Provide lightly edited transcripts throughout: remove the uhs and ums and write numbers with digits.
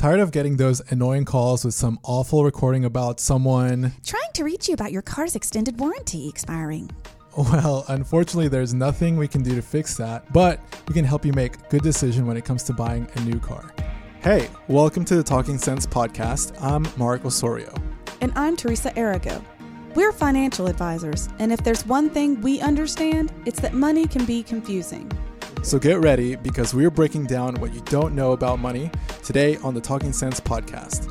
Tired of getting those annoying calls with some awful recording about someone trying to reach you about your car's extended warranty expiring? Well, unfortunately, there's nothing we can do to fix that, but we can help you make a good decision when it comes to buying a new car. Hey, welcome to the Talking Sense podcast. I'm Mark Osorio. And I'm Teresa Arago. We're financial advisors, and if there's one thing we understand, it's that money can be confusing. So get ready, because we're breaking down what you don't know about money today on the Talking Sense podcast.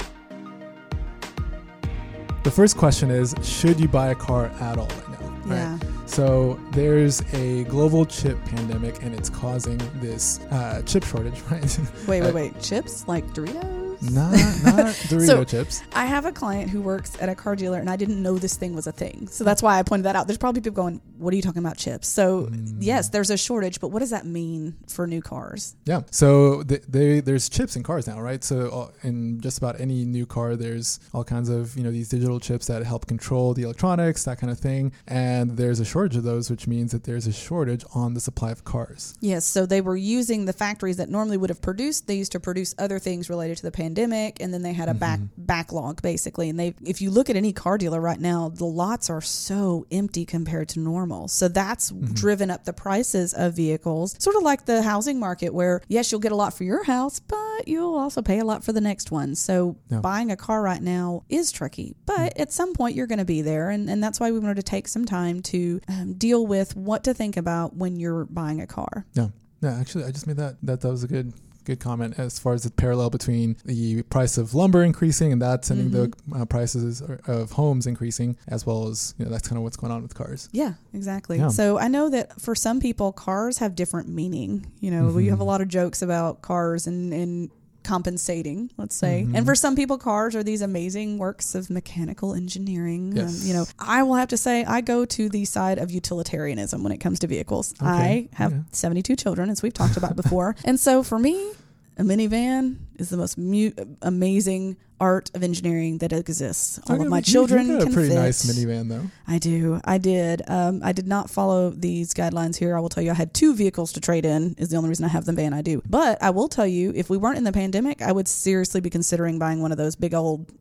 The first question is, should you buy a car at all right now? Yeah. Right? So there's a global chip pandemic, and it's causing this chip shortage, right? Wait. Chips? Like Doritos? Not Dorito chips. I have a client who works at a car dealer, and I didn't know this thing was a thing. So that's why I pointed that out. There's probably people going, what are you talking about, chips? So yes, there's a shortage, but what does that mean for new cars? Yeah. So there's chips in cars now, right? So in just about any new car, there's all kinds of, these digital chips that help control the electronics, that kind of thing. And there's a shortage of those, which means that there's a shortage on the supply of cars. Yes. So they were using the factories that normally would have produced these to produce other things related to the pandemic. And then they had a backlog, basically. And if you look at any car dealer right now, the lots are so empty compared to normal. So that's driven up the prices of vehicles, sort of like the housing market, where yes, you'll get a lot for your house, but you'll also pay a lot for the next one. So buying a car right now is tricky, but at some point you're going to be there. And that's why we wanted to take some time to deal with what to think about when you're buying a car. Yeah, actually, I just made that was a good comment as far as the parallel between the price of lumber increasing and that sending the prices of homes increasing, as well as that's kind of what's going on with cars. Yeah, exactly. Yeah. So I know that for some people, cars have different meaning. We have a lot of jokes about cars and compensating, let's say. And for some people, cars are these amazing works of mechanical engineering. Yes. I will have to say I go to the side of utilitarianism when it comes to vehicles. Okay. I have 72 children, as we've talked about before. And so for me, a minivan is the most amazing art of engineering that exists. All of my children you got can a pretty fit. Nice minivan, though. I do. I did. I did not follow these guidelines here. I will tell you, I had 2 vehicles to trade in. Is the only reason I have the van I do. But I will tell you, if we weren't in the pandemic, I would seriously be considering buying one of those big old,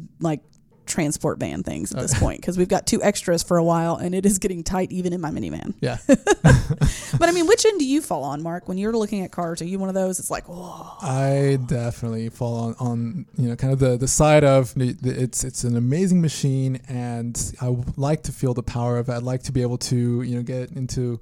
transport van things at this point, because we've got 2 extras for a while and it is getting tight even in my minivan. Yeah. But which end do you fall on, Mark, when you're looking at cars? Are you one of those? It's like, whoa. I definitely fall on kind of the side of it's an amazing machine, and I like to feel the power of it. I'd like to be able to get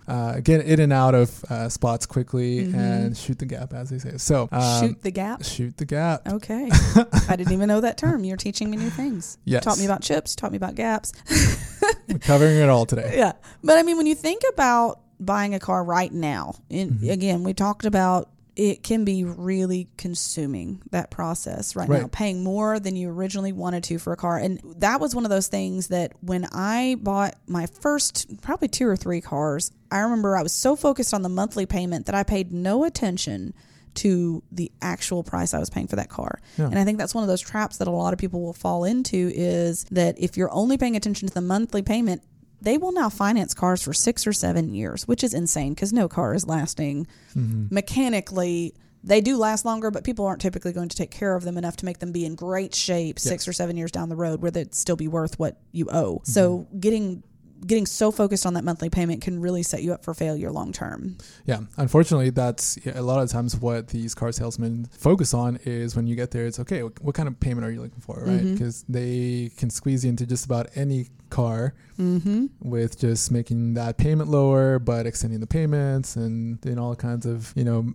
in and out of spots quickly and shoot the gap, as they say. So shoot the gap. Shoot the gap. Okay. I didn't even know that term. You're teaching me new things. Yes. Taught me about chips, taught me about gaps. We're covering it all today. Yeah. But when you think about buying a car right now, again, we talked about it can be really consuming, that process right now, paying more than you originally wanted to for a car. And that was one of those things that when I bought my first probably 2 or 3 cars, I remember I was so focused on the monthly payment that I paid no attention to the actual price I was paying for that car. Yeah. And I think that's one of those traps that a lot of people will fall into, is that if you're only paying attention to the monthly payment, they will now finance cars for 6 or 7 years, which is insane because no car is lasting mechanically. They do last longer, but people aren't typically going to take care of them enough to make them be in great shape 6 or 7 years down the road where they'd still be worth what you owe. So getting so focused on that monthly payment can really set you up for failure long term. Yeah, unfortunately, that's a lot of times what these car salesmen focus on is when you get there, it's okay, what kind of payment are you looking for, right? Because they can squeeze you into just about any car with just making that payment lower, but extending the payments and doing all kinds of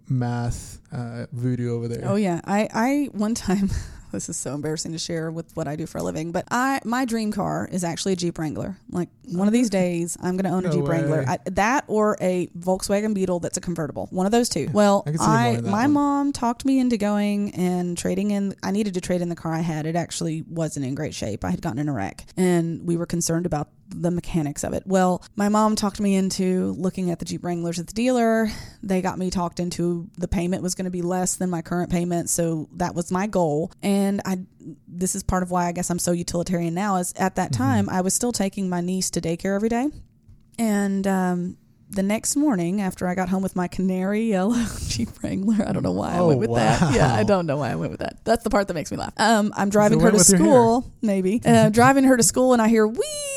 math voodoo over there. Oh yeah, I one time. This is so embarrassing to share with what I do for a living, but my dream car is actually a Jeep Wrangler. Like one of these days, I'm going to own a Jeep Wrangler. That or a Volkswagen Beetle that's a convertible. One of those 2. Well, my mom talked me into going and trading in. I needed to trade in the car I had. It actually wasn't in great shape. I had gotten in a wreck, and we were concerned about the mechanics of it. Well, my mom talked me into looking at the Jeep Wranglers at the dealer. They got me talked into the payment was going to be less than my current payment. So that was my goal. And this is part of why I guess I'm so utilitarian now, is at that time, I was still taking my niece to daycare every day. And the next morning after I got home with my canary yellow Jeep Wrangler, I don't know why I went with that. Yeah, I don't know why I went with that. That's the part that makes me laugh. I'm driving her to school, maybe. Driving her to school, and I hear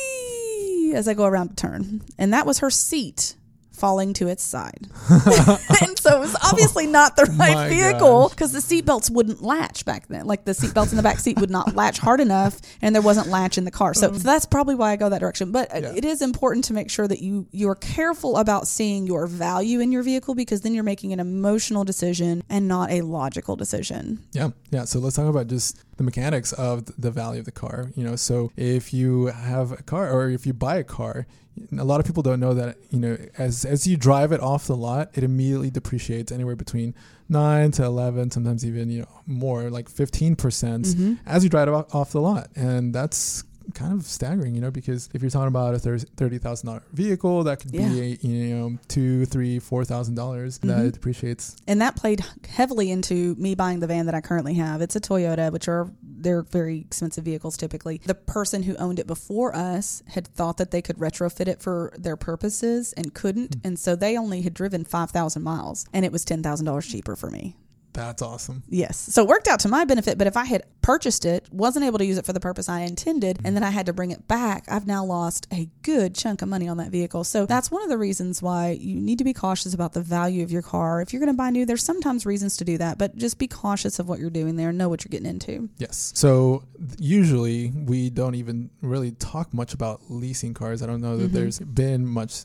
wee as I go around the turn. And that was her seat falling to its side. And so it was obviously not the right vehicle because the seatbelts wouldn't latch back then. Like the seatbelts in the back seat would not latch hard enough, and there wasn't latch in the car. So that's probably why I go that direction. But it is important to make sure that you're careful about seeing your value in your vehicle, because then you're making an emotional decision and not a logical decision. Yeah. So let's talk about just the mechanics of the value of the car. So if you have a car or if you buy a car, a lot of people don't know that, as you drive it off the lot, it immediately depreciates anywhere between 9 to 11, sometimes even, more, like 15% as you drive it off the lot. And that's kind of staggering, because if you're talking about a $30,000 vehicle, that could be $2,000, $3,000, $4,000 that it depreciates. And that played heavily into me buying the van that I currently have. It's a Toyota, they're very expensive vehicles typically. The person who owned it before us had thought that they could retrofit it for their purposes and couldn't. And so they only had driven 5,000 miles, and it was $10,000 cheaper for me. That's awesome. Yes. So it worked out to my benefit, but if I had purchased it, wasn't able to use it for the purpose I intended, and then I had to bring it back, I've now lost a good chunk of money on that vehicle. So that's one of the reasons why you need to be cautious about the value of your car. If you're going to buy new, there's sometimes reasons to do that, but just be cautious of what you're doing there and know what you're getting into. Yes. So usually we don't even really talk much about leasing cars. I don't know that there's been much,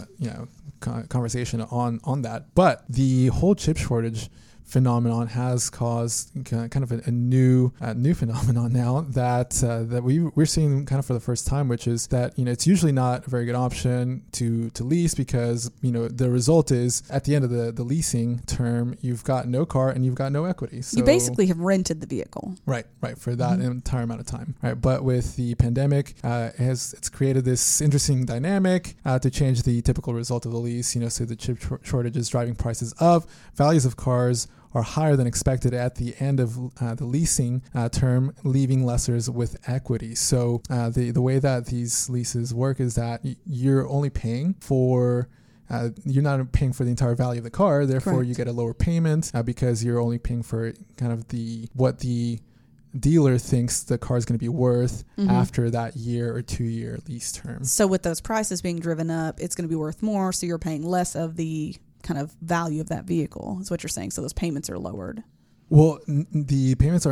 conversation on that, but the whole chip shortage phenomenon has caused kind of a new phenomenon now that we're seeing kind of for the first time, which is that it's usually not a very good option to lease, because the result is at the end of the leasing term you've got no car and you've got no equity. So you basically have rented the vehicle, right for that entire amount of time, right? But with the pandemic, it's created this interesting dynamic to change the typical result of the lease. So the chip shortage is driving prices up, values of cars are higher than expected at the end of the leasing term, leaving lessors with equity. So the way that these leases work is that you're only paying for you're not paying for the entire value of the car. Therefore, Correct. You get a lower payment because you're only paying for kind of what the dealer thinks the car is going to be worth after that year or 2-year lease term. So with those prices being driven up, it's going to be worth more. So you're paying less of the kind of value of that vehicle is what you're saying. So those payments are lowered. Well, the payments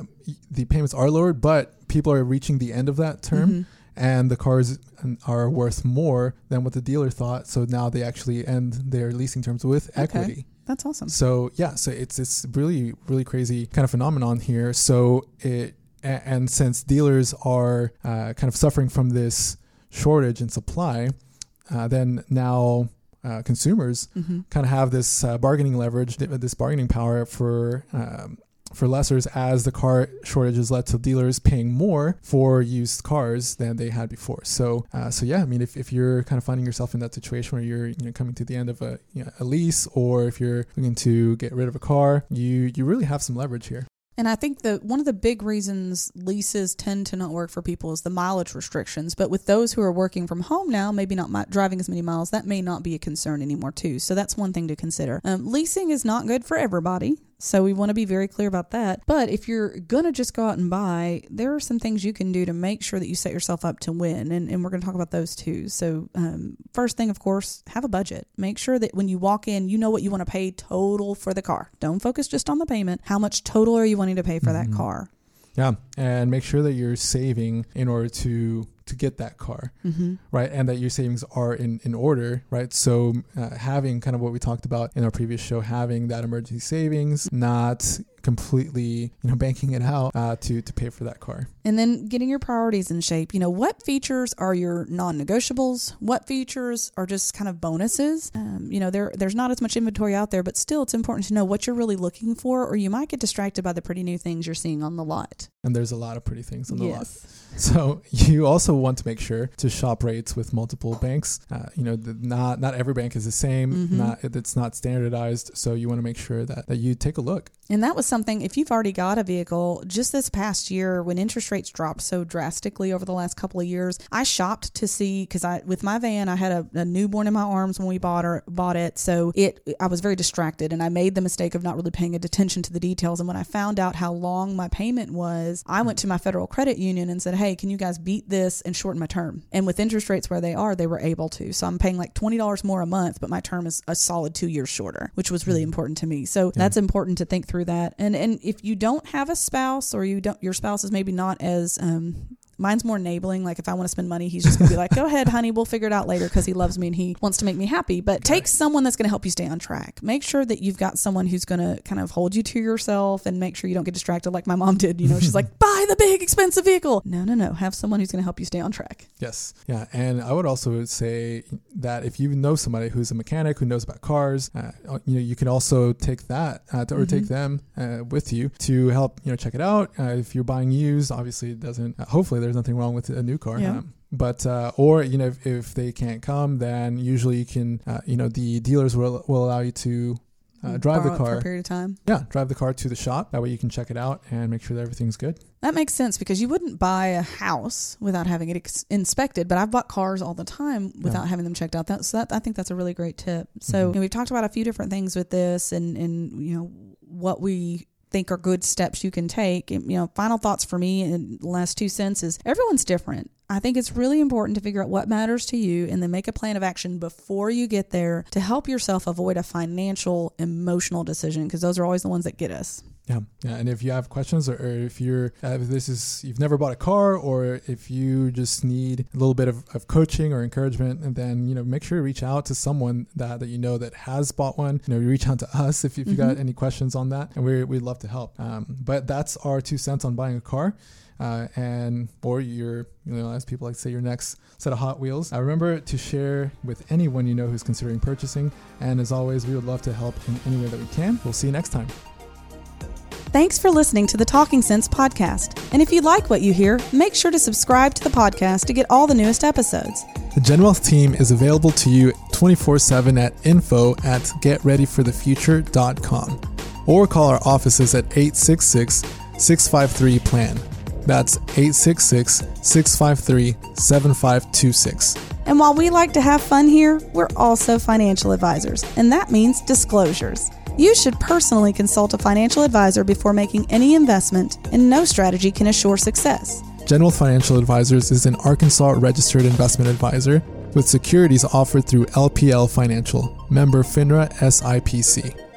are lowered, but people are reaching the end of that term, and the cars are worth more than what the dealer thought. So now they actually end their leasing terms with equity. That's awesome. So so it's really, really crazy kind of phenomenon here. So and since dealers are kind of suffering from this shortage in supply, then now consumers kind of have this bargaining leverage, this bargaining power for lessors, as the car shortage has led to dealers paying more for used cars than they had before. So yeah, I mean, if you're kind of finding yourself in that situation where you're coming to the end of a lease, or if you're looking to get rid of a car, you really have some leverage here. And I think that one of the big reasons leases tend to not work for people is the mileage restrictions. But with those who are working from home now, maybe not driving as many miles, that may not be a concern anymore too. So that's one thing to consider. Leasing is not good for everybody. So we want to be very clear about that. But if you're going to just go out and buy, there are some things you can do to make sure that you set yourself up to win. And we're going to talk about those too. So first thing, of course, have a budget. Make sure that when you walk in, you know what you want to pay total for the car. Don't focus just on the payment. How much total are you wanting to pay for that car? Yeah. And make sure that you're saving in order to get that car, right? And that your savings are in order, right? So having kind of what we talked about in our previous show, having that emergency savings, not completely, banking it out to pay for that car. And then getting your priorities in shape. What features are your non-negotiables? What features are just kind of bonuses? There's not as much inventory out there, but still it's important to know what you're really looking for, or you might get distracted by the pretty new things you're seeing on the lot. And there's a lot of pretty things on the lot. So you also want to make sure to shop rates with multiple banks. Not every bank is the same. It's not standardized. So you want to make sure that you take a look. And that was something, if you've already got a vehicle, just this past year when interest rates dropped so drastically over the last couple of years, I shopped to see, because with my van, I had a newborn in my arms when we bought it. So I was very distracted, and I made the mistake of not really paying attention to the details. And when I found out how long my payment was, I went to my federal credit union and said, hey, can you guys beat this and shorten my term? And with interest rates where they are, they were able to. So I'm paying like $20 more a month, but my term is a solid 2 years shorter, which was really important to me. So that's important to think through that. And if you don't have a spouse, or your spouse is maybe not as mine's more enabling. Like if I want to spend money, he's just going to be like, go ahead, honey, we'll figure it out later, because he loves me and he wants to make me happy. But take someone that's going to help you stay on track. Make sure that you've got someone who's going to kind of hold you to yourself, and make sure you don't get distracted like my mom did. She's like, buy the big expensive vehicle. No. Have someone who's going to help you stay on track. Yes. Yeah. And I would also say that if you know somebody who's a mechanic who knows about cars, you can also take that or take them with you to help, check it out. If you're buying used, obviously it doesn't, hopefully there's nothing wrong with a new car. Yeah. But or if they can't come, then usually you can the dealers will allow you to drive the car for a period of time. Yeah, drive the car to the shop. That way you can check it out and make sure that everything's good. That makes sense, because you wouldn't buy a house without having it inspected. But I've bought cars all the time without having them checked out. I think that's a really great tip. So we've talked about a few different things with this, and what we think are good steps you can take. Final thoughts for me in the last 2 cents is everyone's different. I think it's really important to figure out what matters to you, and then make a plan of action before you get there to help yourself avoid a financial, emotional decision, because those are always the ones that get us. Yeah. And if you have questions, or if you've never bought a car, or if you just need a little bit of coaching or encouragement, and then, make sure to reach out to someone that that has bought one. You reach out to us if you got any questions on that, and we'd love to help. But that's our 2 cents on buying a car. Or your, as people like to say, your next set of Hot Wheels. Remember to share with anyone who's considering purchasing. And as always, we would love to help in any way that we can. We'll see you next time. Thanks for listening to the Talking Sense podcast. And if you like what you hear, make sure to subscribe to the podcast to get all the newest episodes. The GenWealth team is available to you 24/7 at info@getreadyforthefuture.com, or call our offices at 866-653-PLAN. That's 866-653-7526. And while we like to have fun here, we're also financial advisors, and that means disclosures. You should personally consult a financial advisor before making any investment, and no strategy can assure success. GenWealth Financial Advisors is an Arkansas registered investment advisor with securities offered through LPL Financial, member FINRA SIPC.